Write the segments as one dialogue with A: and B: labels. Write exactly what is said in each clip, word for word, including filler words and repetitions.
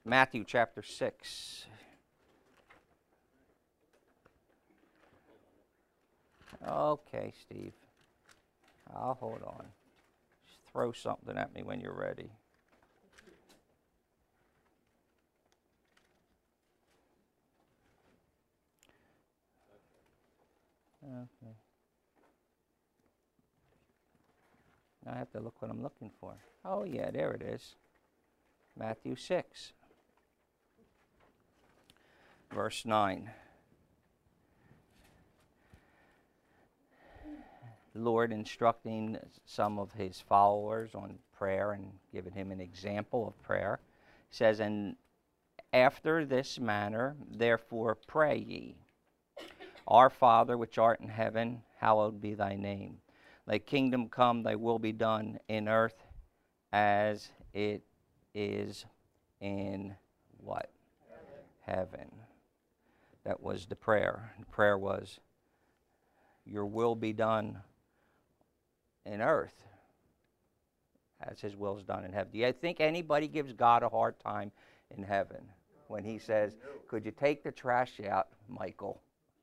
A: Matthew chapter six. Okay, Steve. I'll hold on. Just throw something at me when you're ready. Okay. Now I have to look what I'm looking for. Oh, yeah, there it is. Matthew six, verse nine. The Lord instructing some of his followers on prayer and giving him an example of prayer. He says, "And after this manner, therefore pray ye, Our Father which art in heaven, hallowed be thy name. Thy kingdom come, thy will be done in earth as it is in what? Heaven. Heaven. That was the prayer. The prayer was, your will be done in earth as his will is done in heaven. Do you think anybody gives God a hard time in heaven when he says, could you take the trash out, Michael?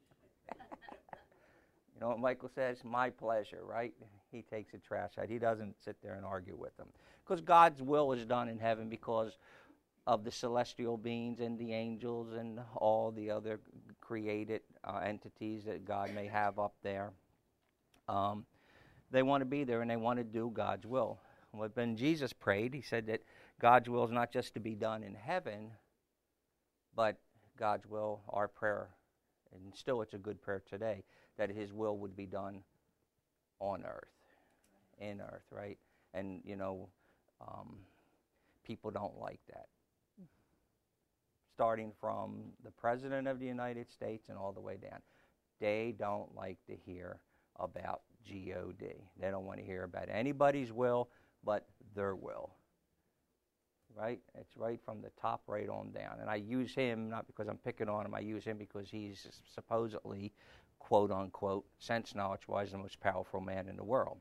A: You know what Michael says? My pleasure, right? He takes the trash out. He doesn't sit there and argue with them. Because God's will is done in heaven because of the celestial beings and the angels and all the other created uh, entities that God may have up there. Um, they want to be there and they want to do God's will. When Jesus prayed, he said that God's will is not just to be done in heaven, but God's will, our prayer, and still it's a good prayer today, that his will would be done on earth, in earth, right? And, you know, um, people don't like that. Starting from the President of the United States and all the way down. They don't like to hear about G O D. They don't want to hear about anybody's will but their will. Right? It's right from the top right on down. And I use him not because I'm picking on him. I use him because he's supposedly, quote unquote, sense knowledge-wise, the most powerful man in the world.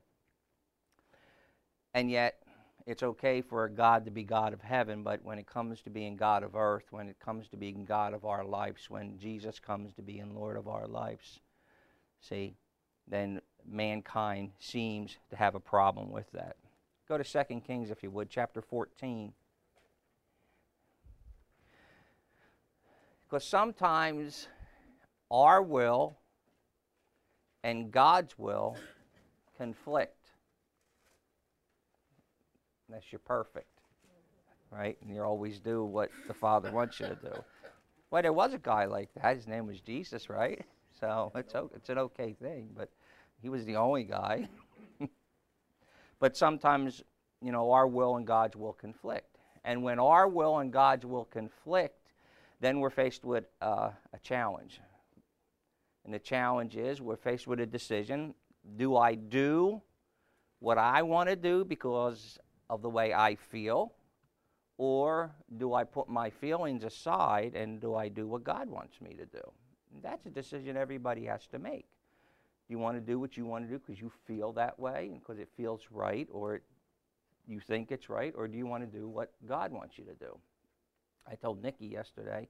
A: And yet, it's okay for God to be God of heaven, but when it comes to being God of earth, when it comes to being God of our lives, when Jesus comes to being Lord of our lives, see, then mankind seems to have a problem with that. Go to Second Kings, if you would, chapter fourteen. Because sometimes our will and God's will conflict. Unless you're perfect, right? And you always do what the Father wants you to do. Well, there was a guy like that. His name was Jesus, right? So it's, it's an okay thing, but he was the only guy. But sometimes, you know, our will and God's will conflict. And when our will and God's will conflict, then we're faced with uh, a challenge. And the challenge is we're faced with a decision. Do I do what I want to do because of the way I feel? Or do I put my feelings aside and do I do what God wants me to do? And that's a decision everybody has to make. Do you want to do what you want to do because you feel that way and because it feels right or it, you think it's right? Or do you want to do what God wants you to do? I told Nikki yesterday,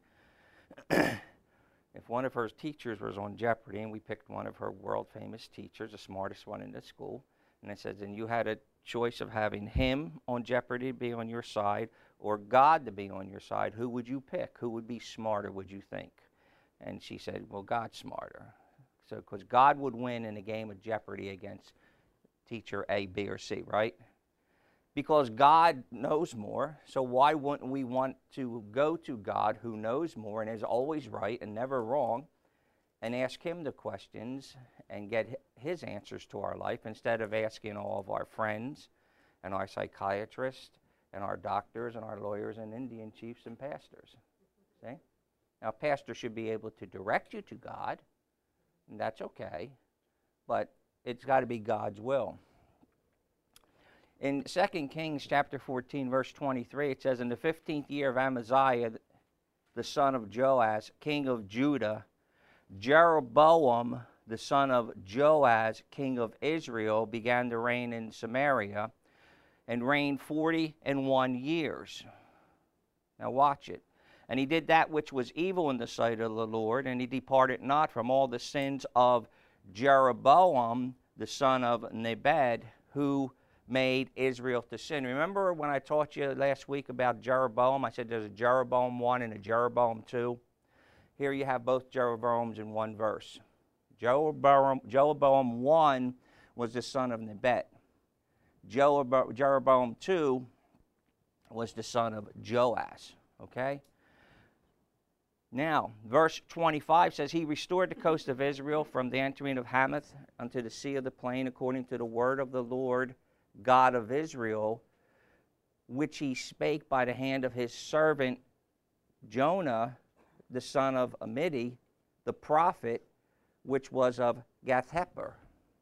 A: if one of her teachers was on Jeopardy, and we picked one of her world-famous teachers, the smartest one in the school, and I said, and you had a choice of having him on Jeopardy to be on your side or God to be on your side, who would you pick? Who would be smarter, would you think? And she said, well, God's smarter. So, because God would win in a game of Jeopardy against teacher A, B, or C, right? Because God knows more, so why wouldn't we want to go to God who knows more and is always right and never wrong and ask him the questions and get his answers to our life instead of asking all of our friends and our psychiatrists and our doctors and our lawyers and Indian chiefs and pastors? See? Now, a pastor should be able to direct you to God, and that's okay, but it's got to be God's will. In Second Kings chapter fourteen, verse twenty-three, it says, in the fifteenth year of Amaziah, the son of Joash, king of Judah, Jeroboam, the son of Joash, king of Israel, began to reign in Samaria, and reigned forty and one years. Now watch it. And he did that which was evil in the sight of the Lord, and he departed not from all the sins of Jeroboam, the son of Nebat, who made Israel to sin. Remember when I taught you last week about Jeroboam? I said there's a Jeroboam one and a Jeroboam two. Here you have both Jeroboams in one verse. Jeroboam, Jeroboam one was the son of Nebat. Jeroboam two was the son of Joash. Okay? Now, verse twenty-five says, he restored the coast of Israel from the entering of Hamath unto the sea of the plain, according to the word of the Lord God of Israel, which he spake by the hand of his servant Jonah, the son of Amittai, the prophet, which was of Gath-hepher.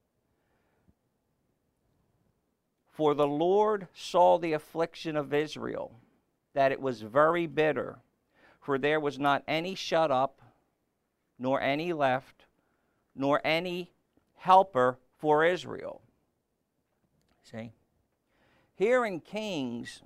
A: For the Lord saw the affliction of Israel, that it was very bitter, for there was not any shut up, nor any left, nor any helper for Israel. See? Here in Kings,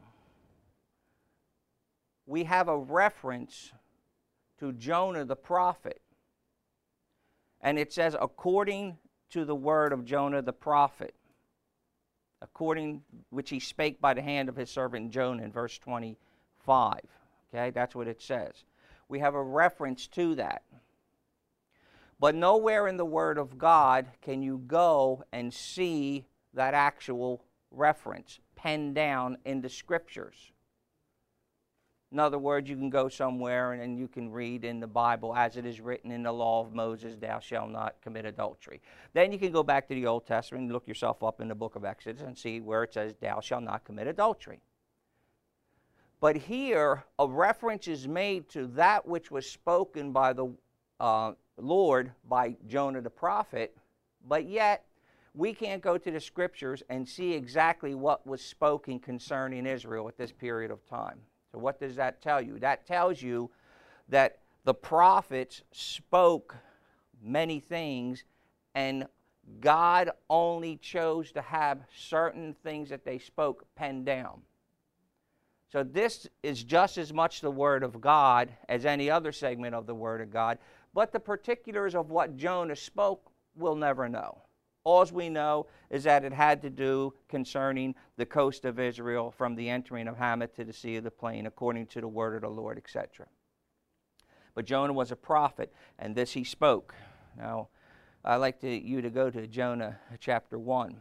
A: we have a reference to Jonah the prophet. And it says, according to the word of Jonah the prophet, according which he spake by the hand of his servant Jonah in verse twenty-five. Okay, that's what it says. We have a reference to that. But nowhere in the Word of God can you go and see that actual reference penned down in the Scriptures. In other words, you can go somewhere and, and you can read in the Bible, as it is written in the law of Moses, thou shalt not commit adultery. Then you can go back to the Old Testament and look yourself up in the book of Exodus and see where it says, thou shalt not commit adultery. But here, a reference is made to that which was spoken by the uh, Lord, by Jonah the prophet, but yet we can't go to the Scriptures and see exactly what was spoken concerning Israel at this period of time. So what does that tell you? That tells you that the prophets spoke many things, and God only chose to have certain things that they spoke penned down. So this is just as much the Word of God as any other segment of the Word of God, but the particulars of what Jonah spoke we'll never know. All we know is that it had to do concerning the coast of Israel from the entering of Hamath to the sea of the plain, according to the word of the Lord, et cetera. But Jonah was a prophet, and this he spoke. Now, I'd like to, you to go to Jonah chapter one.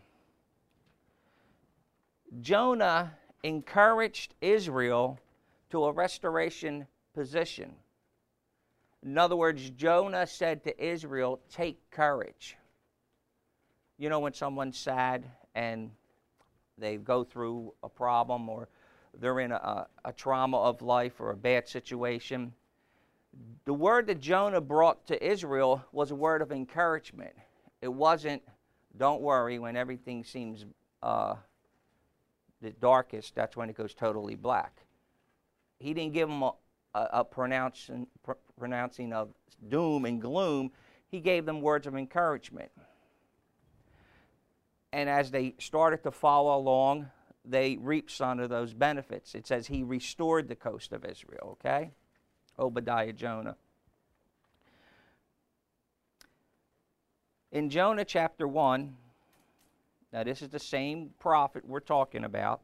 A: Jonah encouraged Israel to a restoration position. In other words, Jonah said to Israel, take courage. You know when someone's sad and they go through a problem or they're in a, a trauma of life or a bad situation, the word that Jonah brought to Israel was a word of encouragement. It wasn't, don't worry, when everything seems uh, the darkest, that's when it goes totally black. He didn't give them a, a, a pronouncing, pr- pronouncing of doom and gloom. He gave them words of encouragement. And as they started to follow along, they reaped some of those benefits. It says he restored the coast of Israel, okay? Obadiah, Jonah. In Jonah chapter one, now this is the same prophet we're talking about.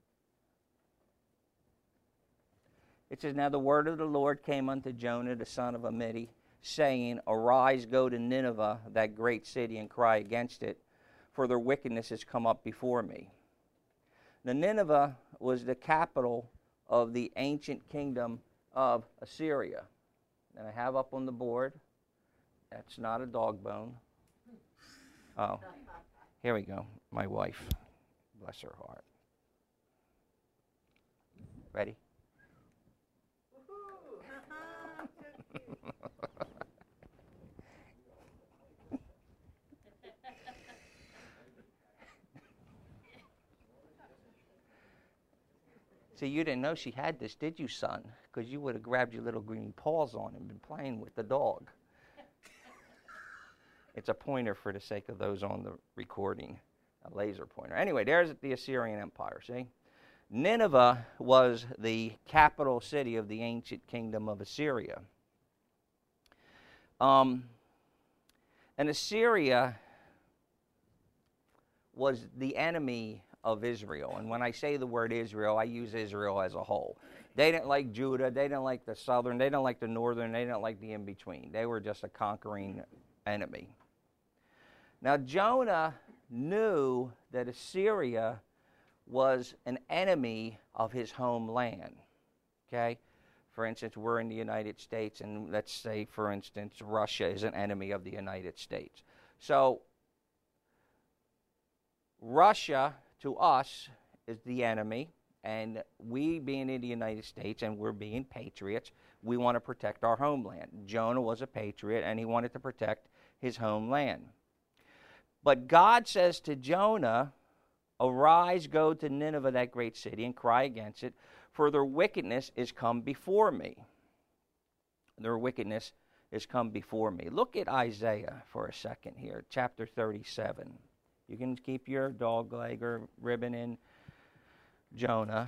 A: It says, now the word of the Lord came unto Jonah, the son of Amittai, saying, arise, go to Nineveh, that great city, and cry against it, for their wickedness has come up before me. Now, Nineveh was the capital of the ancient kingdom of Assyria. And I have up on the board, that's not a dog bone. Oh, here we go, my wife. Bless her heart. Ready? See, you didn't know she had this, did you, son? Because you would have grabbed your little green paws on and been playing with the dog. It's a pointer for the sake of those on the recording, a laser pointer. Anyway, there's the Assyrian Empire, see? Nineveh was the capital city of the ancient kingdom of Assyria. Um, and Assyria was the enemy of Israel. And when I say the word Israel, I use Israel as a whole. They didn't like Judah. They didn't like the southern. They didn't like the northern. They didn't like the in-between. They were just a conquering enemy. Now, Jonah knew that Assyria was an enemy of his homeland. Okay? For instance, we're in the United States, and let's say, for instance, Russia is an enemy of the United States. So, Russia, to us, is the enemy, and we being in the United States, and we're being patriots, we want to protect our homeland. Jonah was a patriot, and he wanted to protect his homeland. But God says to Jonah, "Arise, go to Nineveh, that great city, and cry against it, for their wickedness is come before me." Their wickedness is come before me. Look at Isaiah for a second here, chapter thirty-seven. You can keep your dog leg or ribbon in Jonah.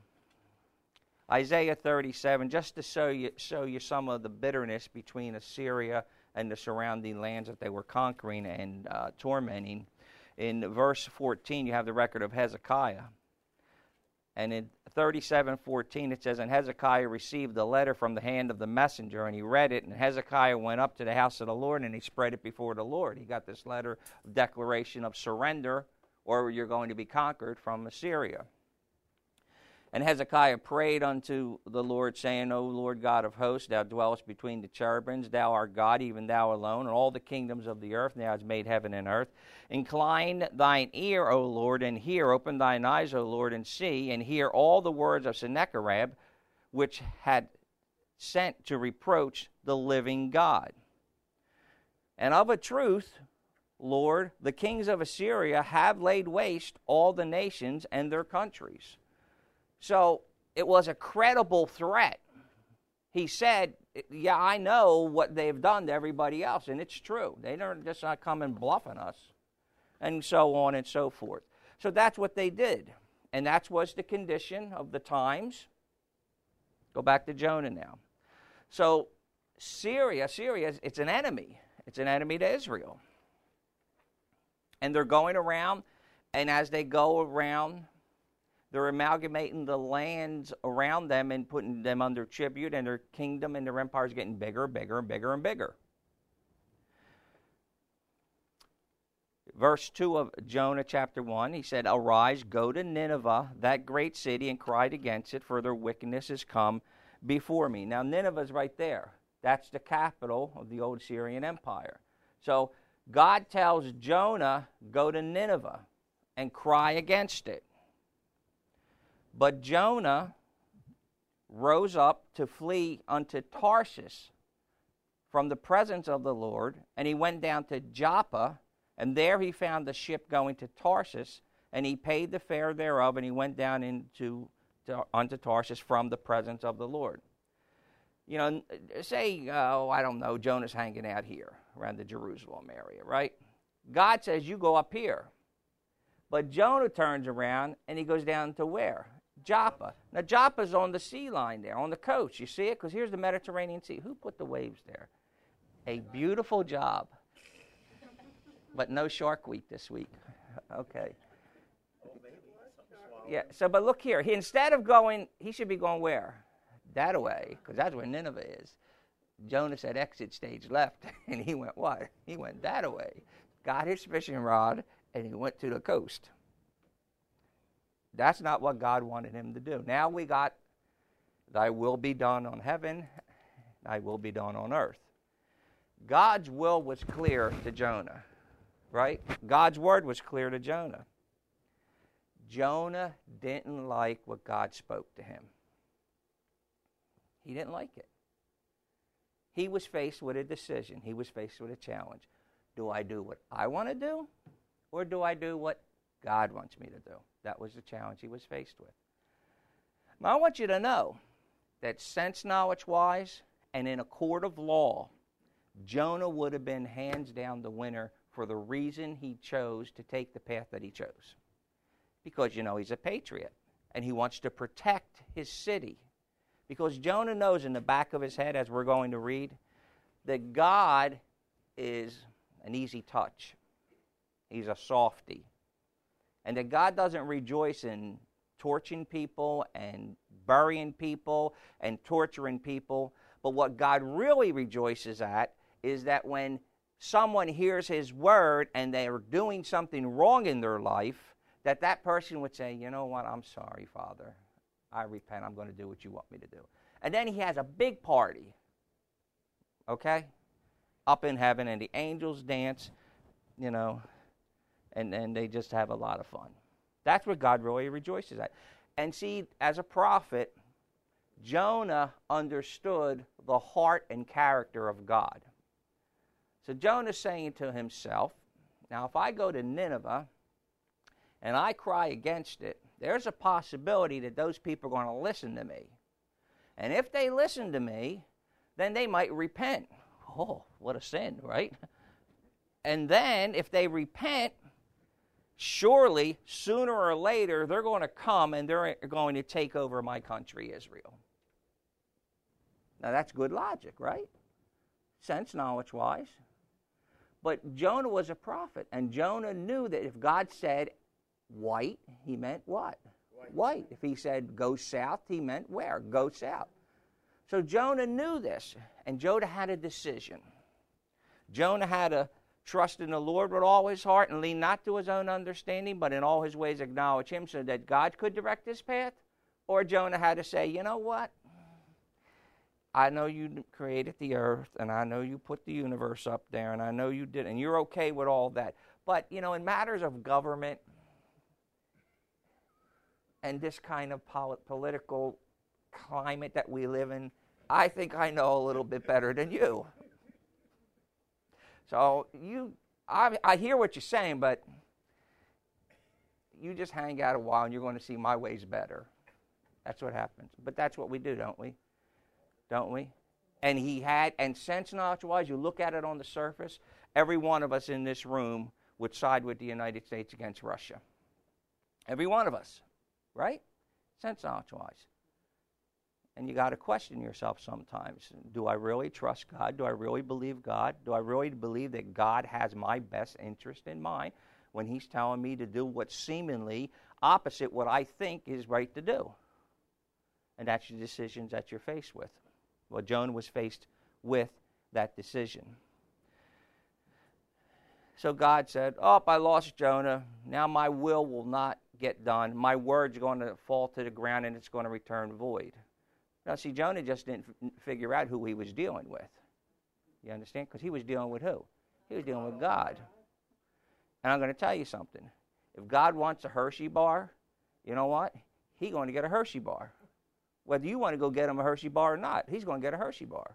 A: Isaiah thirty-seven, just to show you, show you some of the bitterness between Assyria and the surrounding lands that they were conquering and uh, tormenting. In verse fourteen, you have the record of Hezekiah. And in thirty-seven fourteen, it says, "And Hezekiah received a letter from the hand of the messenger, and he read it. And Hezekiah went up to the house of the Lord, and he spread it before the Lord." He got this letter of declaration of surrender, or you're going to be conquered from Assyria. "And Hezekiah prayed unto the Lord, saying, O Lord God of hosts, thou dwellest between the cherubims, thou art God, even thou alone, and all the kingdoms of the earth, thou hast made heaven and earth. Incline thine ear, O Lord, and hear, open thine eyes, O Lord, and see, and hear all the words of Sennacherib, which had sent to reproach the living God. And of a truth, Lord, the kings of Assyria have laid waste all the nations and their countries." So it was a credible threat. He said, yeah, I know what they've done to everybody else, and it's true. They don't just not come and bluffing us, and so on and so forth. So that's what they did, and that was the condition of the times. Go back to Jonah now. So Syria, Syria, it's an enemy. It's an enemy to Israel. And they're going around, and as they go around, they're amalgamating the lands around them and putting them under tribute, and their kingdom and their empire is getting bigger, bigger, and bigger, and bigger. Verse two of Jonah chapter one, he said, "Arise, go to Nineveh, that great city, and cry against it, for their wickedness is come before me." Now, Nineveh is right there. That's the capital of the old Syrian Empire. So God tells Jonah, go to Nineveh and cry against it. But Jonah rose up to flee unto Tarshish from the presence of the Lord, and he went down to Joppa, and there he found the ship going to Tarshish, and he paid the fare thereof, and he went down into to, unto Tarshish from the presence of the Lord. You know, say, oh, I don't know, Jonah's hanging out here around the Jerusalem area, right? God says, you go up here. But Jonah turns around, and he goes down to where? Joppa. Now, Joppa's on the sea line there, on the coast. You see it? Because here's the Mediterranean Sea. Who put the waves there? A beautiful job. But no Shark Week this week. Okay. Yeah, so, but look here. He, instead of going, he should be going where? That away, because that's where Nineveh is. Jonah said exit stage left, and he went what? He went that away. Got his fishing rod, and he went to the coast. That's not what God wanted him to do. Now we got, thy will be done on heaven, thy will be done on earth. God's will was clear to Jonah, right? God's word was clear to Jonah. Jonah didn't like what God spoke to him. He didn't like it. He was faced with a decision. He was faced with a challenge. Do I do what I want to do, or do I do what God wants me to do? That was the challenge he was faced with. Now, I want you to know that sense knowledge-wise and in a court of law, Jonah would have been hands down the winner for the reason he chose to take the path that he chose. Because, you know, he's a patriot. and he wants to protect his city. Because Jonah knows in the back of his head, as we're going to read, that God is an easy touch. He's a softy. And that God doesn't rejoice in torching people and burying people and torturing people. But what God really rejoices at is that when someone hears his word and they are doing something wrong in their life, that that person would say, you know what, I'm sorry, Father. I repent. I'm going to do what you want me to do. And then he has a big party, okay, up in heaven, and the angels dance, you know, and, and they just have a lot of fun. That's what God really rejoices at. And see, as a prophet, Jonah understood the heart and character of God. So Jonah's saying to himself, now if I go to Nineveh and I cry against it, there's a possibility that those people are going to listen to me. And if they listen to me, then they might repent. Oh, what a sin, right? And then if they repent, surely sooner or later they're going to come and they're going to take over my country, Israel. Now that's good logic, right? Sense, knowledge-wise. But Jonah was a prophet, and Jonah knew that if God said white, he meant what? White. White. If he said go south, he meant where? Go south. So Jonah knew this, and Jonah had a decision. Jonah had to trust in the Lord with all his heart and lean not to his own understanding, but in all his ways acknowledge him so that God could direct his path. Or Jonah had to say, you know what? I know you created the earth, and I know you put the universe up there, and I know you did, and you're okay with all that. But, you know, in matters of government and this kind of polit- political climate that we live in, I think I know a little bit better than you. So you, I, I hear what you're saying, but you just hang out a while, and you're going to see my ways better. That's what happens. But that's what we do, don't we? Don't we? And he had, and sense knowledge-wise, you look at it on the surface, every one of us in this room would side with the United States against Russia. Every one of us, right? Sense knowledge-wise. And you got to question yourself sometimes. Do I really trust God? Do I really believe God? Do I really believe that God has my best interest in mind when he's telling me to do what's seemingly opposite what I think is right to do? And that's the decisions that you're faced with. Well, Jonah was faced with that decision. So God said, oh, I lost Jonah. Now my will will not get done. My word's going to fall to the ground and it's going to return void. Now, see, Jonah just didn't f- figure out who he was dealing with. You understand? Because he was dealing with who? He was dealing with God. And I'm going to tell you something. If God wants a Hershey bar, you know what? He's going to get a Hershey bar. Whether you want to go get him a Hershey bar or not, he's going to get a Hershey bar.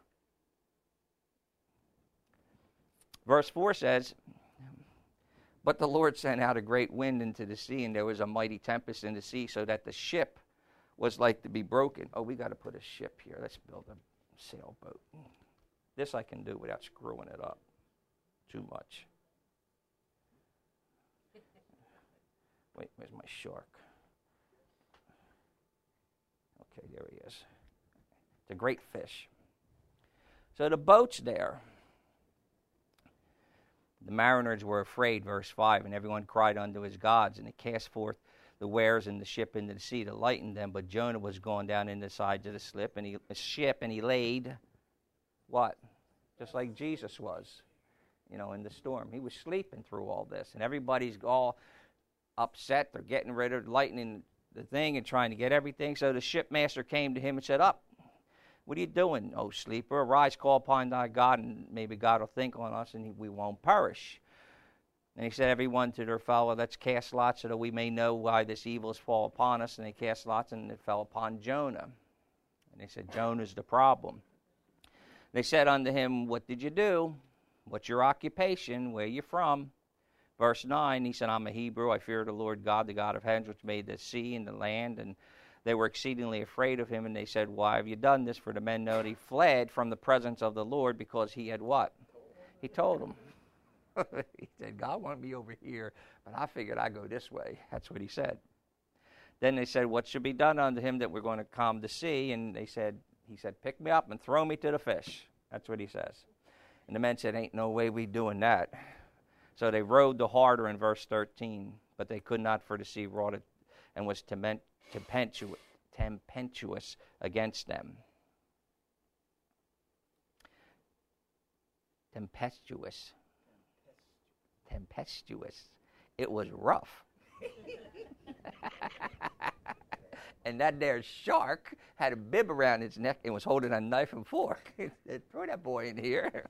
A: Verse four says, but the Lord sent out a great wind into the sea, and there was a mighty tempest in the sea, so that the ship was like to be broken. Oh, we got to put a ship here. Let's build a sailboat. This I can do without screwing it up too much. Wait, where's my shark? Okay, there he is. It's a great fish. So the boat's there. The mariners were afraid, verse five, and everyone cried unto his gods, and they cast forth the wares in the ship into the sea to lighten them. But Jonah was gone down in the sides of the slip, and he, the ship, and he laid, what? Just like Jesus was, you know, in the storm. He was sleeping through all this, and everybody's all upset. They're getting rid of lightening the thing and trying to get everything. So the shipmaster came to him and said, up, what are you doing, O sleeper? Arise, call upon thy God, and maybe God will think on us, and we won't perish. And he said, everyone to their fellow, let's cast lots so that we may know why this evil has fallen upon us. And they cast lots, and it fell upon Jonah. And they said, Jonah's the problem. They said unto him, what did you do? What's your occupation? Where are you from? Verse nine, he said, I'm a Hebrew. I fear the Lord God, the God of heavens, which made the sea and the land. And they were exceedingly afraid of him. And they said, why have you done this? For the men know that he fled from the presence of the Lord because he had what? He told them. He said, God wanted me over here, but I figured I'd go this way. That's what he said. Then they said, what should be done unto him that we're going to calm the sea? And they said, he said, pick me up and throw me to the fish. That's what he says. And the men said, ain't no way we doing that. So they rowed the harder in verse thirteen, but they could not, for the sea wrought it and was tempestuous, tempestuous against them. Tempestuous. Tempestuous. It was rough. And that there shark had a bib around its neck and was holding a knife and fork. Throw that boy in here.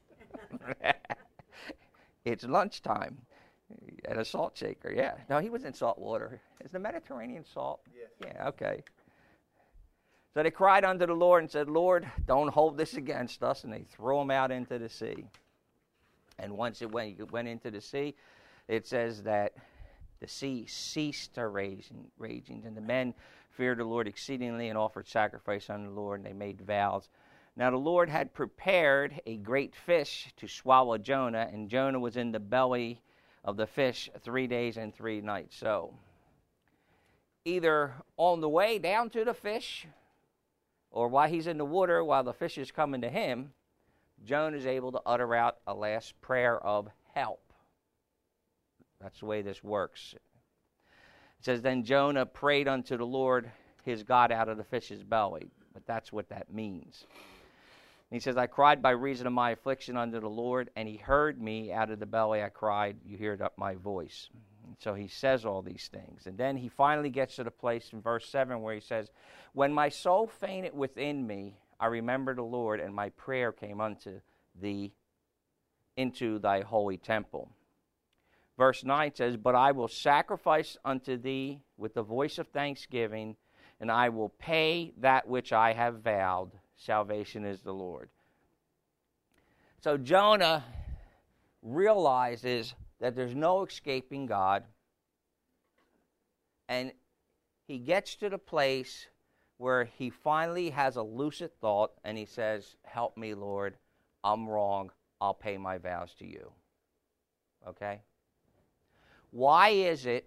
A: It's lunchtime at a salt shaker. Yeah. No, he was in salt water. Is the Mediterranean salt?
B: Yes.
A: Yeah, okay. So they cried unto the Lord and said, Lord, don't hold this against us. And they threw him out into the sea. And once it went, it went into the sea, it says that the sea ceased to raging, raging, and the men feared the Lord exceedingly and offered sacrifice unto the Lord, and they made vows. Now the Lord had prepared a great fish to swallow Jonah, and Jonah was in the belly of the fish three days and three nights. So either on the way down to the fish, or while he's in the water, while the fish is coming to him, Jonah is able to utter out a last prayer of help. That's the way this works. It says, then Jonah prayed unto the Lord his God out of the fish's belly. But that's what that means. And he says, I cried by reason of my affliction unto the Lord, and he heard me out of the belly. I cried, you heard up my voice. And so he says all these things. And then he finally gets to the place in verse seven where he says, when my soul fainted within me, I remembered the Lord, and my prayer came unto thee into thy holy temple. Verse nine says, but I will sacrifice unto thee with the voice of thanksgiving, and I will pay that which I have vowed. Salvation is the Lord. So Jonah realizes that there's no escaping God, and he gets to the place where he finally has a lucid thought, and he says, help me, Lord, I'm wrong, I'll pay my vows to you. Okay? Why is it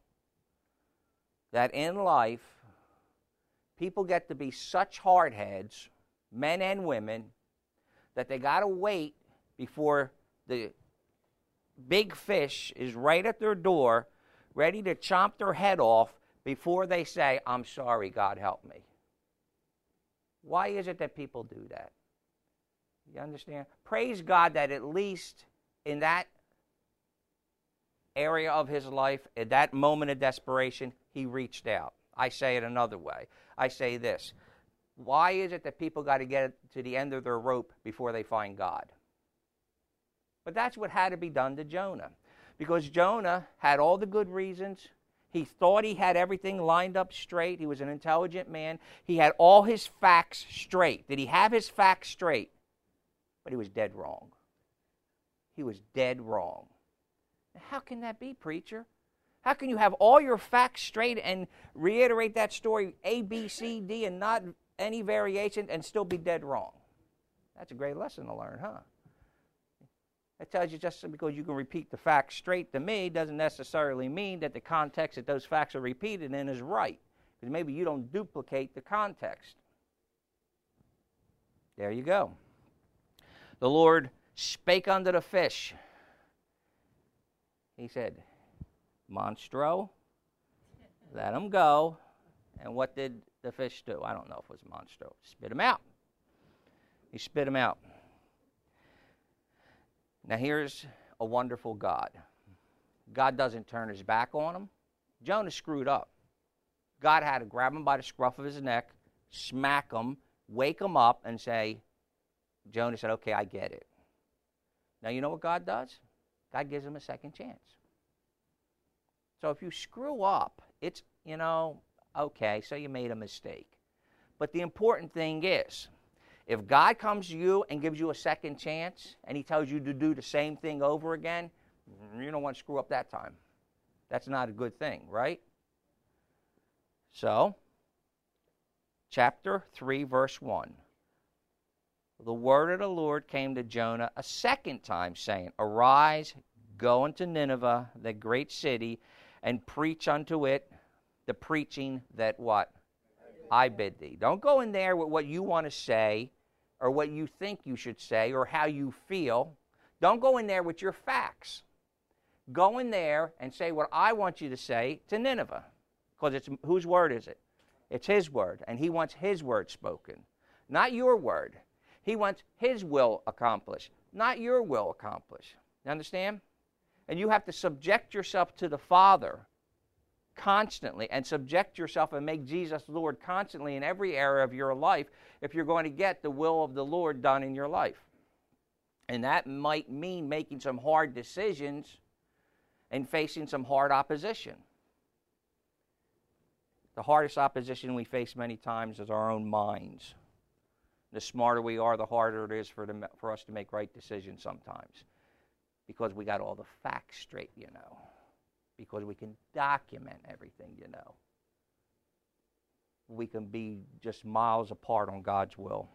A: that in life people get to be such hardheads, men and women, that they got to wait before the big fish is right at their door, ready to chomp their head off before they say, I'm sorry, God help me? Why is it that people do that? You understand? Praise God that at least in that area of his life, at that moment of desperation, he reached out. I say it another way. I say this. Why is it that people got to get to the end of their rope before they find God? But that's what had to be done to Jonah. Because Jonah had all the good reasons. He thought he had everything lined up straight. He was an intelligent man. He had all his facts straight. Did he have his facts straight? But he was dead wrong. He was dead wrong. How can that be, preacher? How can you have all your facts straight and reiterate that story A, B, C, D, and not any variation and still be dead wrong? That's a great lesson to learn, huh? That tells you just because you can repeat the facts straight to me doesn't necessarily mean that the context that those facts are repeated in is right. Because maybe you don't duplicate the context. There you go. The Lord spake unto the fish. He said, Monstro, let him go. And what did the fish do? I don't know if it was Monstro. Spit him out. He spit him out. Now here's a wonderful God. God doesn't turn his back on him. Jonah screwed up. God had to grab him by the scruff of his neck, smack him, wake him up, and say, Jonah said, okay, I get it. Now you know what God does? God gives him a second chance. So if you screw up, it's, you know, okay, so you made a mistake. But the important thing is, if God comes to you and gives you a second chance, and he tells you to do the same thing over again, you don't want to screw up that time. That's not a good thing, right? So, chapter three, verse one. The word of the Lord came to Jonah a second time, saying, Arise, go unto Nineveh, the great city, and preach unto it the preaching that what? I bid thee. Don't go in there with what you want to say or what you think you should say or how you feel. Don't go in there with your facts. Go in there and say what I want you to say to Nineveh. Because it's whose word is it? It's his word. And he wants his word spoken. Not your word. He wants his will accomplished. Not your will accomplished. You understand? And you have to subject yourself to the Father constantly and subject yourself and make Jesus Lord constantly in every area of your life if you're going to get the will of the Lord done in your life. And that might mean making some hard decisions and facing some hard opposition. The hardest opposition we face many times is our own minds. The smarter we are, the harder it is for, the, for us to make right decisions sometimes. Because we got all the facts straight, you know. Because we can document everything, you know. We can be just miles apart on God's will.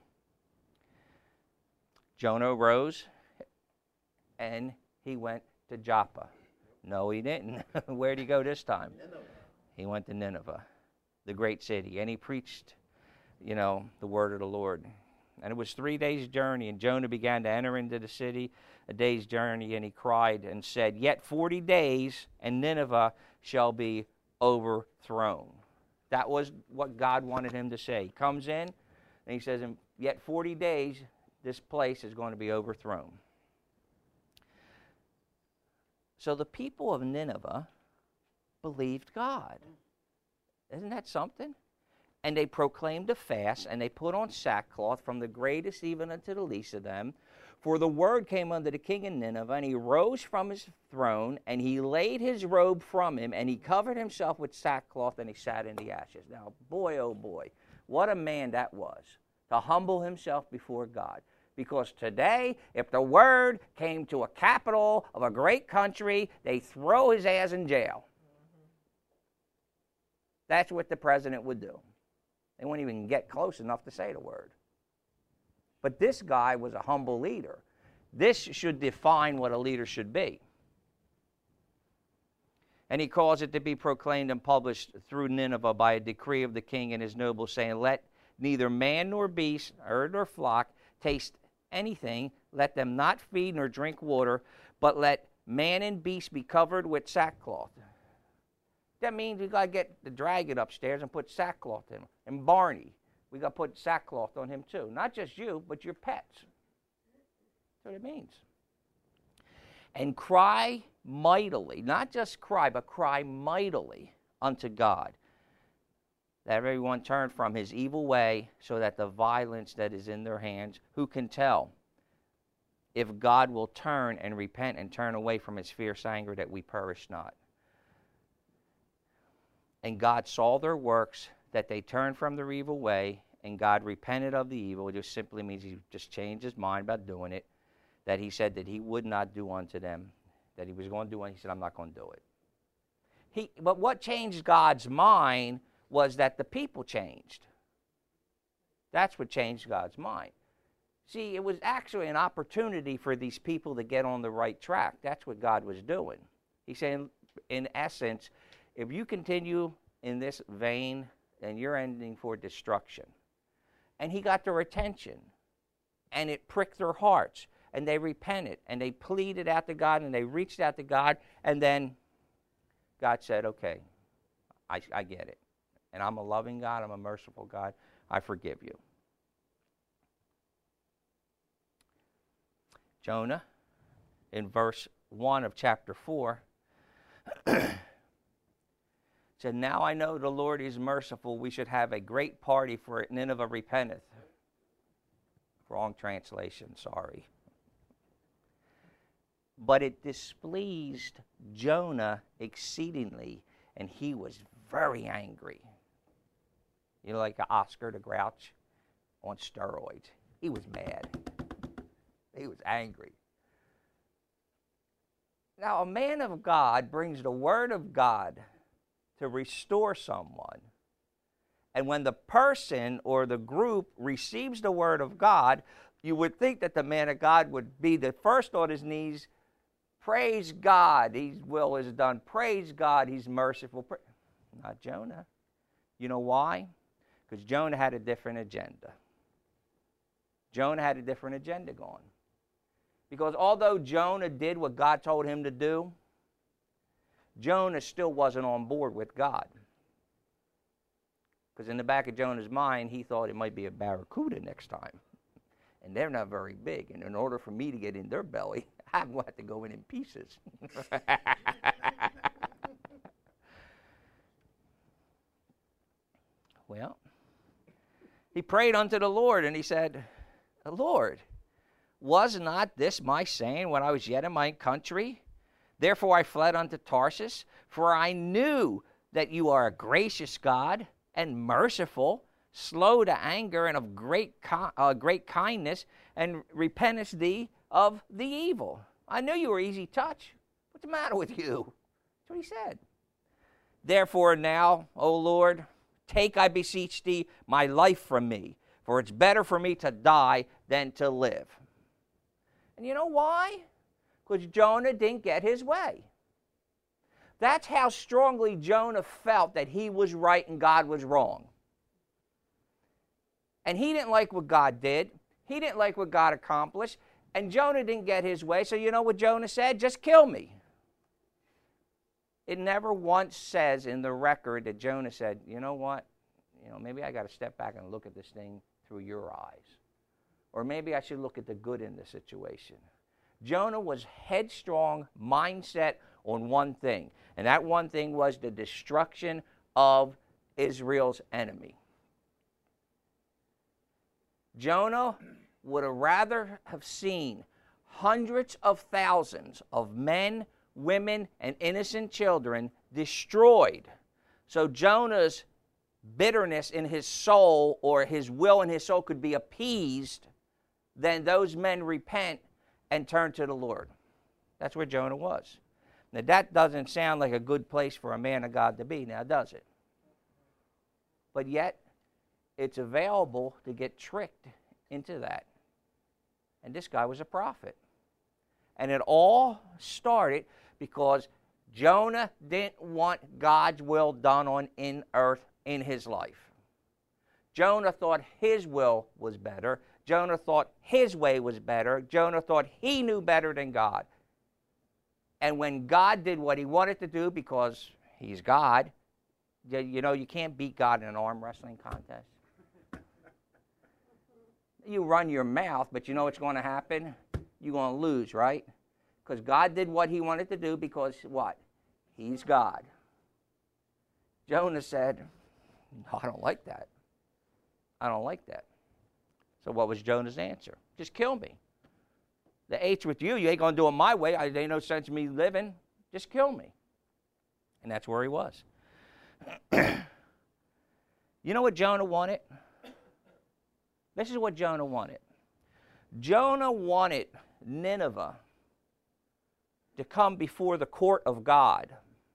A: Jonah arose and he went to Joppa. No, he didn't. Where did he go this time? Nineveh. He went to Nineveh, the great city, and he preached, you know, the word of the Lord. And it was three days' journey, and Jonah began to enter into the city, a day's journey, and he cried and said, "Yet forty days, and Nineveh shall be overthrown." That was what God wanted him to say. He comes in, and he says, "Yet forty days, this place is going to be overthrown." So the people of Nineveh believed God. Isn't that something? And they proclaimed a fast, and they put on sackcloth from the greatest even unto the least of them. For the word came unto the king of Nineveh, and he rose from his throne, and he laid his robe from him, and he covered himself with sackcloth, and he sat in the ashes. Now, boy, oh boy, what a man that was, to humble himself before God. Because today, if the word came to a capital of a great country, they throw his ass in jail. That's what the president would do. They wouldn't even get close enough to say the word. But this guy was a humble leader. This should define what a leader should be. And he caused it to be proclaimed and published through Nineveh by a decree of the king and his nobles, saying, "Let neither man nor beast, herd nor flock, taste anything. Let them not feed nor drink water, but let man and beast be covered with sackcloth." That means we got to get the dragon upstairs and put sackcloth in him. And Barney, we got to put sackcloth on him too. Not just you, but your pets. That's what it means. And cry mightily, not just cry, but cry mightily unto God, that everyone turn from his evil way, so that the violence that is in their hands, who can tell if God will turn and repent and turn away from his fierce anger, that we perish not. And God saw their works, that they turned from their evil way, and God repented of the evil. It just simply means he just changed his mind about doing it, that he said that he would not do unto them, that he was going to do it. He said, "I'm not going to do it." He, but what changed God's mind was that the people changed. That's what changed God's mind. See, it was actually an opportunity for these people to get on the right track. That's what God was doing. He's saying, in essence, if you continue in this vein, then you're ending for destruction. And he got their attention, and it pricked their hearts, and they repented, and they pleaded out to God, and they reached out to God, and then God said, "Okay, I, I get it. And I'm a loving God, I'm a merciful God, I forgive you." Jonah, in verse one of chapter four, said, "Now I know the Lord is merciful. We should have a great party, for Nineveh repenteth." Wrong translation, sorry. "But it displeased Jonah exceedingly, and he was very angry." You know, like Oscar the Grouch on steroids. He was mad. He was angry. Now, a man of God brings the word of God to restore someone. And when the person or the group receives the word of God, you would think that the man of God would be the first on his knees. Praise God, his will is done. Praise God, he's merciful. Not Jonah. You know why? Because Jonah had a different agenda. Jonah had a different agenda going. Because although Jonah did what God told him to do, Jonah still wasn't on board with God. Because in the back of Jonah's mind, he thought it might be a barracuda next time. And they're not very big. And in order for me to get in their belly, I'm going to have to go in in pieces. Well, he prayed unto the Lord, and he said, Lord, was not this my saying when I was yet in my country? Therefore I fled unto Tarsus, for I knew that you are a gracious God and merciful, slow to anger, and of great ki- uh, great kindness, and repentest thee of the evil. I knew you were easy touch. What's the matter with you? That's what he said. Therefore now, O Lord, take, I beseech thee, my life from me, for it's better for me to die than to live. And you know why? Because Jonah didn't get his way. That's how strongly Jonah felt that he was right and God was wrong. And he didn't like what God did. He didn't like what God accomplished. And Jonah didn't get his way. So you know what Jonah said? Just kill me. It never once says in the record that Jonah said, you know what? You know, maybe I got to step back and look at this thing through your eyes. Or maybe I should look at the good in the situation. Jonah was headstrong mindset on one thing. And that one thing was the destruction of Israel's enemy. Jonah would have rather have seen hundreds of thousands of men, women, and innocent children destroyed. So Jonah's bitterness in his soul, or his will in his soul, could be appeased than those men repent and turn to the Lord. That's where Jonah was. Now that doesn't sound like a good place for a man of God to be, now does it? But yet, it's available to get tricked into that. And this guy was a prophet. And it all started because Jonah didn't want God's will done on in earth in his life. Jonah thought his will was better. Jonah thought his way was better. Jonah thought he knew better than God. And when God did what he wanted to do, because he's God, you know, you can't beat God in an arm wrestling contest. You run your mouth, but you know what's going to happen? You're going to lose, right? Because God did what he wanted to do because what? He's God. Jonah said, no, I don't like that. I don't like that. So what was Jonah's answer? Just kill me. The H's with you. You ain't going to do it my way. I, there ain't no sense in me living. Just kill me. And that's where he was. You know what Jonah wanted? This is what Jonah wanted. Jonah wanted Nineveh to come before the court of God.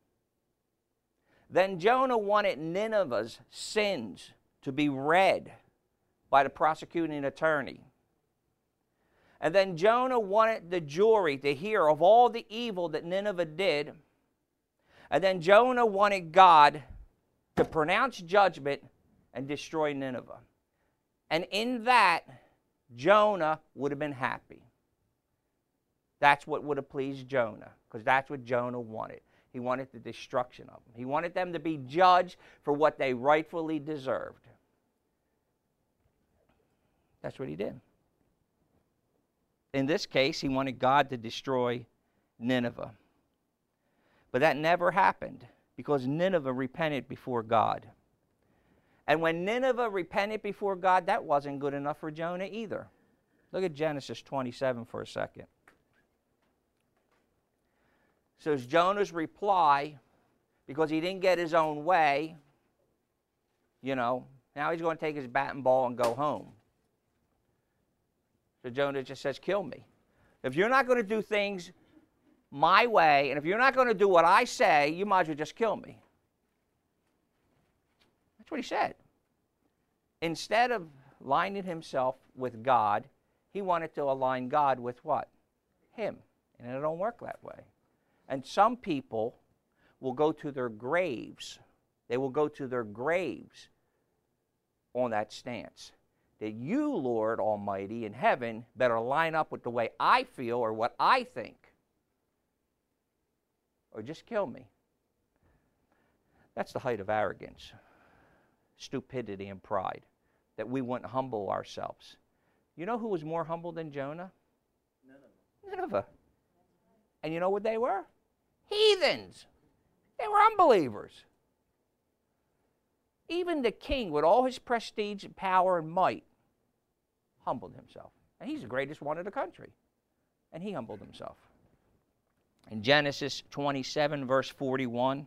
A: Then Jonah wanted Nineveh's sins to be read by the prosecuting attorney. And then Jonah wanted the jury to hear of all the evil that Nineveh did. And then Jonah wanted God to pronounce judgment and destroy Nineveh. And in that, Jonah would have been happy. That's what would have pleased Jonah, because that's what Jonah wanted. He wanted the destruction of them. He wanted them to be judged for what they rightfully deserved. That's what he did. In this case, he wanted God to destroy Nineveh. But that never happened, because Nineveh repented before God. And when Nineveh repented before God, that wasn't good enough for Jonah either. Look at Genesis twenty-seven for a second. So it's Jonah's reply, because he didn't get his own way, you know, now he's going to take his bat and ball and go home. So Jonah just says, kill me. If you're not going to do things my way, and if you're not going to do what I say, you might as well just kill me. That's what he said. Instead of aligning himself with God, he wanted to align God with what? Him. And it don't work that way. And some people will go to their graves They will go to their graves on that stance. That you, Lord Almighty, in heaven, better line up with the way I feel or what I think. Or just kill me. That's the height of arrogance, stupidity, and pride. That we wouldn't humble ourselves. You know who was more humble than Jonah? Nineveh. Nineveh. And you know what they were? Heathens. They were unbelievers. Even the king, with all his prestige and power and might, humbled himself. And he's the greatest one in the country. And he humbled himself. In Genesis twenty-seven, verse forty-one,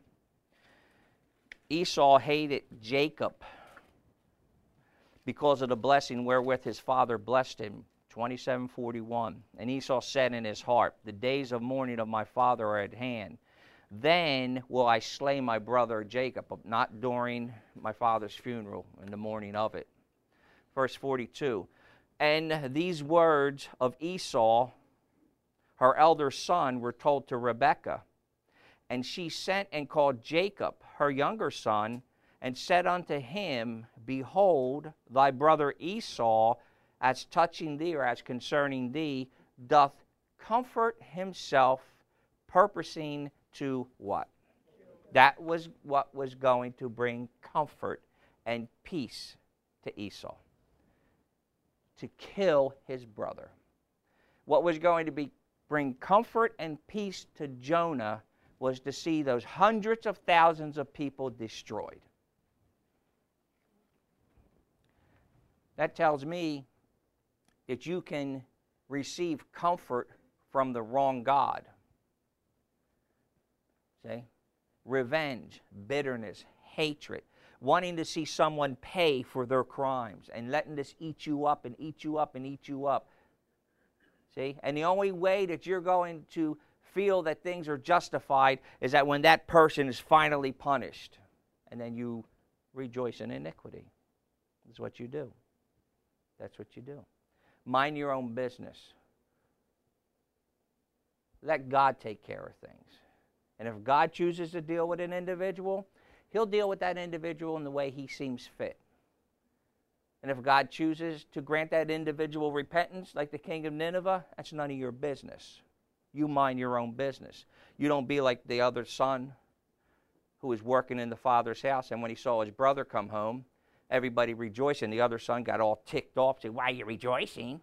A: Esau hated Jacob because of the blessing wherewith his father blessed him. twenty-seven forty-one. And Esau said in his heart, the days of mourning of my father are at hand. Then will I slay my brother Jacob, but not during my father's funeral, in the morning of it. Verse forty-two. And these words of Esau, her elder son, were told to Rebekah. And she sent and called Jacob, her younger son, and said unto him, behold, thy brother Esau, as touching thee, or as concerning thee, doth comfort himself, purposing to what? That was what was going to bring comfort and peace to Esau. To kill his brother. What was going to be bring comfort and peace to Jonah was to see those hundreds of thousands of people destroyed. That tells me that you can receive comfort from the wrong God. See? Revenge, bitterness, hatred, wanting to see someone pay for their crimes and letting this eat you up and eat you up and eat you up. See? And the only way that you're going to feel that things are justified is that when that person is finally punished. And then you rejoice in iniquity. That's what you do. That's what you do. Mind your own business. Let God take care of things. And if God chooses to deal with an individual, He'll deal with that individual in the way He seems fit. And if God chooses to grant that individual repentance, like the king of Nineveh, that's none of your business. You mind your own business. You don't be like the other son who was working in the father's house, and when he saw his brother come home, everybody rejoicing. The other son got all ticked off, said, why are you rejoicing?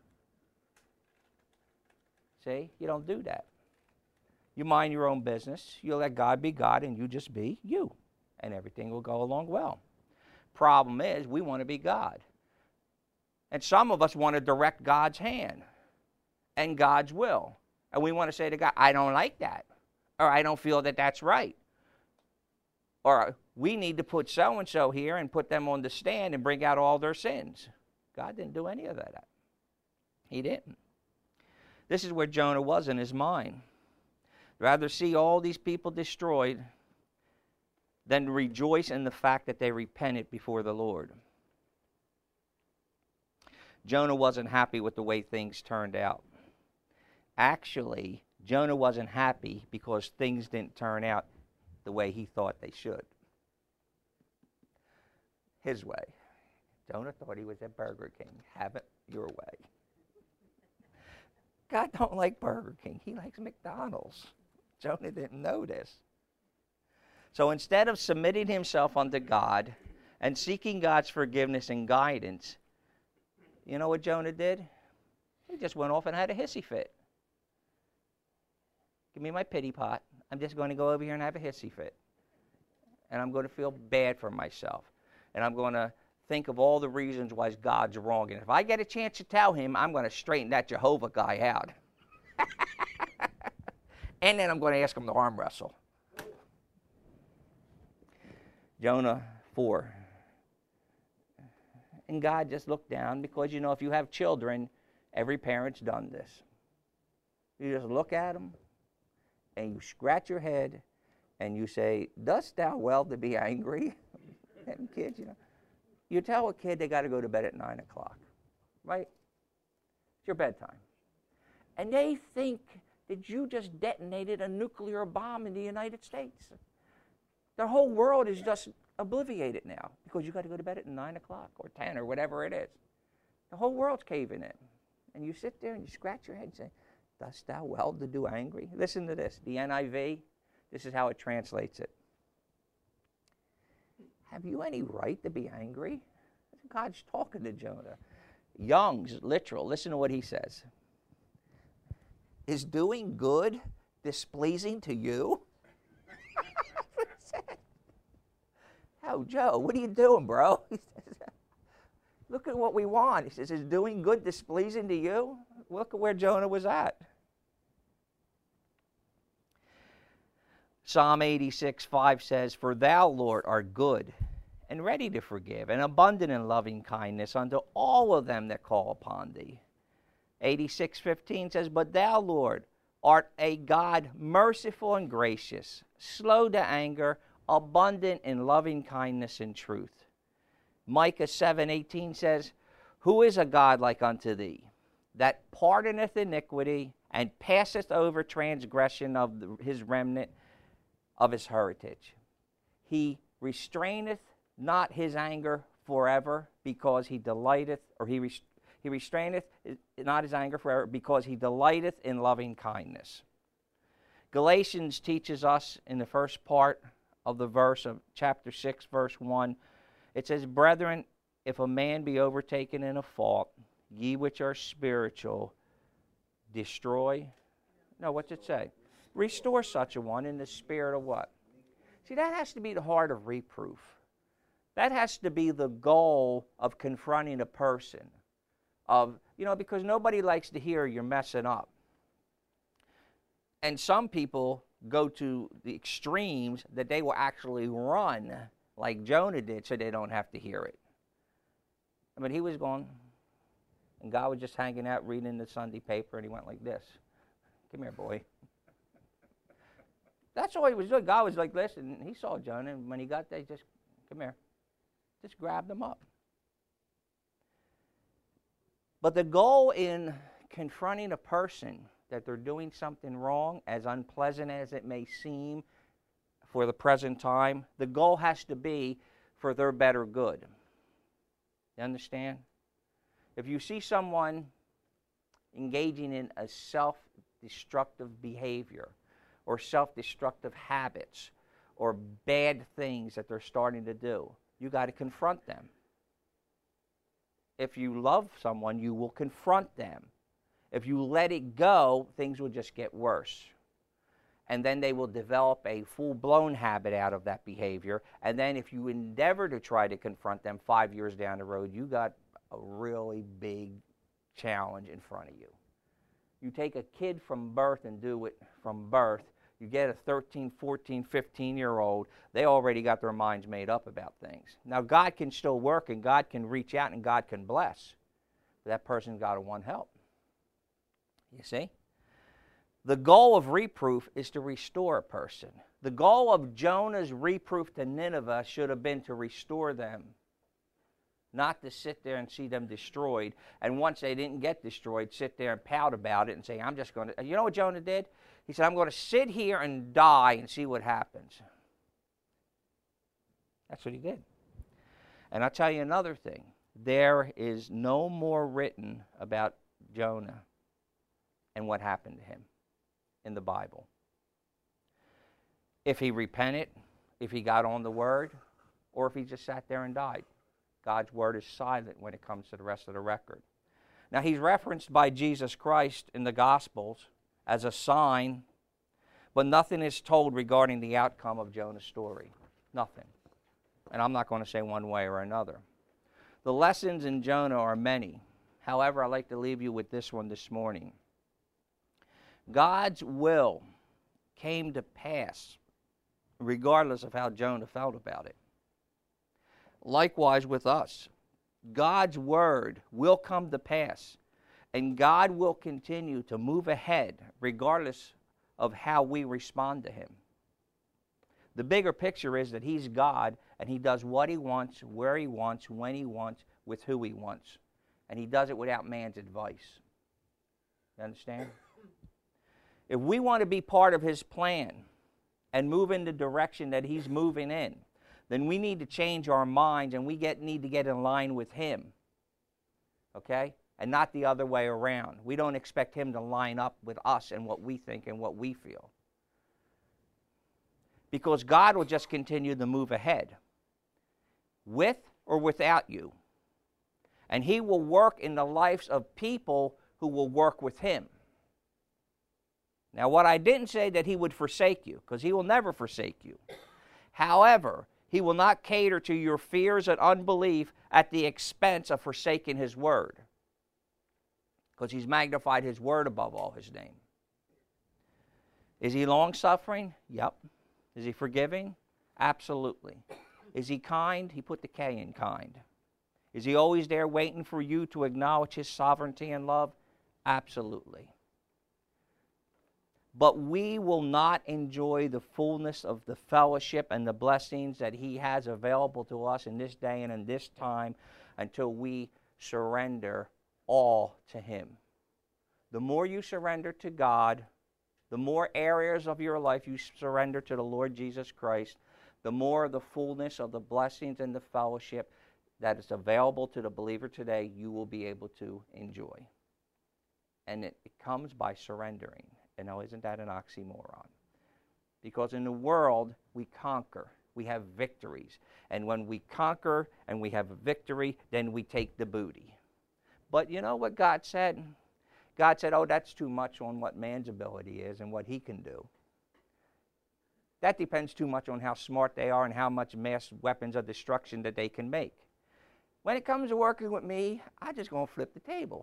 A: See, you don't do that. You mind your own business. You let God be God, and you just be you. And everything will go along well. Problem is, we want to be God. And some of us want to direct God's hand and God's will. And we want to say to God, I don't like that. Or I don't feel that that's right. Or we need to put so-and-so here and put them on the stand and bring out all their sins. God didn't do any of that. He didn't. This is where Jonah was in his mind. Rather see all these people destroyed than rejoice in the fact that they repented before the Lord. Jonah wasn't happy with the way things turned out. Actually, Jonah wasn't happy because things didn't turn out the way he thought they should. His way. Jonah thought he was at Burger King. Have it your way. God don't like Burger King. He likes McDonald's. Jonah didn't know this. So instead of submitting himself unto God and seeking God's forgiveness and guidance, you know what Jonah did? He just went off and had a hissy fit. Give me my pity pot. I'm just going to go over here and have a hissy fit. And I'm going to feel bad for myself. And I'm going to think of all the reasons why God's wrong. And if I get a chance to tell him, I'm going to straighten that Jehovah guy out. And then I'm going to ask him to arm wrestle. Jonah four. And God just looked down because, you know, if you have children, every parent's done this. You just look at them and you scratch your head and you say, dost thou well to be angry? And kids, you know, you tell a kid they got to go to bed at nine o'clock, right? It's your bedtime. And they think that you just detonated a nuclear bomb in the United States. The whole world is just obliviate it now because you got to go to bed at nine o'clock or ten or whatever it is. The whole world's caving in. And you sit there and you scratch your head and say, dost thou well to do angry? Listen to this. The N I V, this is how it translates it. Have you any right to be angry? God's talking to Jonah. Young's literal. Listen to what he says. Is doing good displeasing to you? Oh, Joe, what are you doing, bro? He says, look at what we want. He says, is doing good displeasing to you? Look at where Jonah was at. Psalm eighty-six, five says, for thou, Lord, art good and ready to forgive, and abundant in loving kindness unto all of them that call upon thee. eighty-six, fifteen says, but thou, Lord, art a God merciful and gracious, slow to anger, abundant in loving kindness and truth. Micah seven, eighteen says, who is a God like unto thee, that pardoneth iniquity, and passeth over transgression of the, his remnant of his heritage. He restraineth not his anger forever, because he delighteth, or he, rest, he restraineth not his anger forever, because he delighteth in loving kindness. Galatians teaches us in the first part of the verse of chapter six, verse one, it says, brethren, if a man be overtaken in a fault, ye which are spiritual, destroy. No, what's it say? Restore such a one in the spirit of what? See, that has to be the heart of reproof. That has to be the goal of confronting a person. Of, you know, because nobody likes to hear you're messing up. And some people go to the extremes that they will actually run like Jonah did so they don't have to hear it. I mean, he was going, and God was just hanging out reading the Sunday paper, and he went like this. Come here, boy. That's all he was doing. God was like, listen, he saw Jonah, and when he got there, just, come here. Just grabbed him up. But the goal in confronting a person that they're doing something wrong, as unpleasant as it may seem for the present time, the goal has to be for their better good. You understand? If you see someone engaging in a self-destructive behavior or self-destructive habits or bad things that they're starting to do, you got to confront them. If you love someone, you will confront them. If you let it go, things will just get worse. And then they will develop a full-blown habit out of that behavior. And then if you endeavor to try to confront them five years down the road, you got a really big challenge in front of you. You take a kid from birth and do it from birth. You get a thirteen, fourteen, fifteen-year-old, they already got their minds made up about things. Now, God can still work, and God can reach out, and God can bless. But that person's got to want help. You see? The goal of reproof is to restore a person. The goal of Jonah's reproof to Nineveh should have been to restore them, not to sit there and see them destroyed. And once they didn't get destroyed, sit there and pout about it and say, I'm just going to... You know what Jonah did? He said, I'm going to sit here and die and see what happens. That's what he did. And I'll tell you another thing. There is no more written about Jonah and what happened to him in the Bible. If he repented, if he got on the Word, or if he just sat there and died. God's Word is silent when it comes to the rest of the record. Now, he's referenced by Jesus Christ in the Gospels as a sign, but nothing is told regarding the outcome of Jonah's story. Nothing. And I'm not going to say one way or another. The lessons in Jonah are many. However, I'd like to leave you with this one this morning. God's will came to pass regardless of how Jonah felt about it. Likewise with us, God's word will come to pass, and God will continue to move ahead regardless of how we respond to him. The bigger picture is that he's God, and he does what he wants, where he wants, when he wants, with who he wants. And he does it without man's advice. You understand? If we want to be part of his plan and move in the direction that he's moving in, then we need to change our minds and we get, need to get in line with Him. Okay? And not the other way around. We don't expect Him to line up with us and what we think and what we feel. Because God will just continue to move ahead, with or without you. And He will work in the lives of people who will work with Him. Now, what I didn't say that He would forsake you, because He will never forsake you. However, He will not cater to your fears and unbelief at the expense of forsaking His Word, because He's magnified His Word above all His name. Is He long-suffering? Yep. Is He forgiving? Absolutely. Is He kind? He put the K in kind. Is He always there waiting for you to acknowledge His sovereignty and love? Absolutely. But we will not enjoy the fullness of the fellowship and the blessings that He has available to us in this day and in this time until we surrender all to Him. The more you surrender to God, the more areas of your life you surrender to the Lord Jesus Christ, the more the fullness of the blessings and the fellowship that is available to the believer today you will be able to enjoy. And it, it comes by surrendering. And now, isn't that an oxymoron? Because in the world, we conquer. We have victories. And when we conquer and we have a victory, then we take the booty. But you know what God said? God said, oh, that's too much on what man's ability is and what he can do. That depends too much on how smart they are and how much mass weapons of destruction that they can make. When it comes to working with me, I'm just going to flip the table.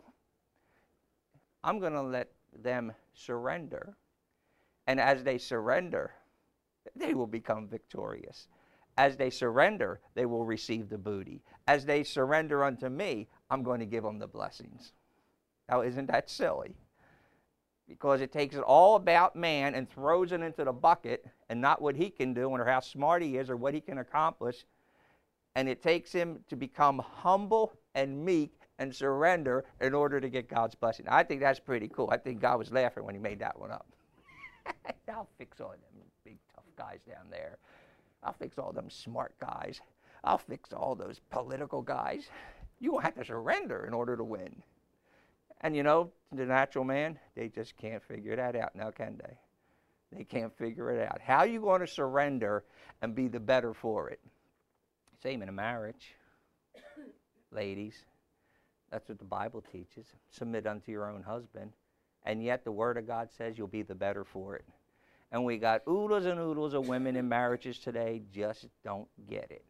A: I'm going to let them surrender. And as they surrender, they will become victorious. As they surrender, they will receive the booty. As they surrender unto me, I'm going to give them the blessings. Now, isn't that silly? Because it takes it all about man and throws it into the bucket and not what he can do or how smart he is or what he can accomplish. And it takes him to become humble and meek and surrender in order to get God's blessing. I think that's pretty cool. I think God was laughing when He made that one up. I'll fix all them big tough guys down there. I'll fix all them smart guys. I'll fix all those political guys. You won't have to surrender in order to win. And you know, the natural man, they just can't figure that out now, can they? They can't figure it out. How are you going to surrender and be the better for it? Same in a marriage. Ladies, that's what the Bible teaches. Submit unto your own husband. And yet the Word of God says you'll be the better for it. And we got oodles and oodles of women in marriages today just don't get it.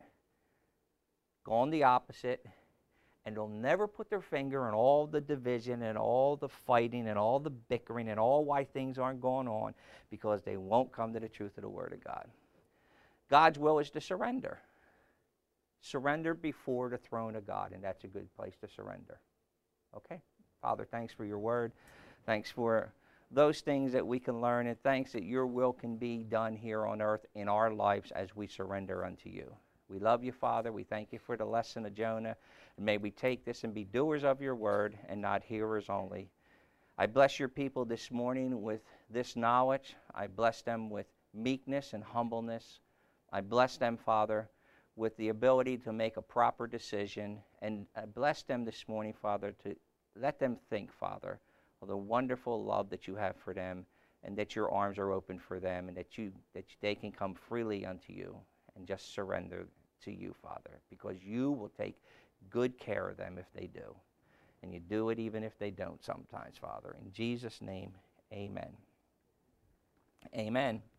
A: Go on the opposite. And they'll never put their finger on all the division and all the fighting and all the bickering and all why things aren't going on, because they won't come to the truth of the Word of God. God's will is to surrender. Surrender before the throne of God, and that's a good place to surrender. Okay? Father, thanks for your Word. Thanks for those things that we can learn, and thanks that your will can be done here on earth in our lives as we surrender unto you. We love you, Father. We thank you for the lesson of Jonah. And may we take this and be doers of your word and not hearers only. I bless your people this morning with this knowledge. I bless them with meekness and humbleness. I bless them, Father, with the ability to make a proper decision. And I bless them this morning, Father, to let them think, Father, of the wonderful love that you have for them, and that your arms are open for them, and that you that they can come freely unto you and just surrender to you, Father, because you will take good care of them if they do. And you do it even if they don't sometimes, Father. In Jesus' name, amen. Amen.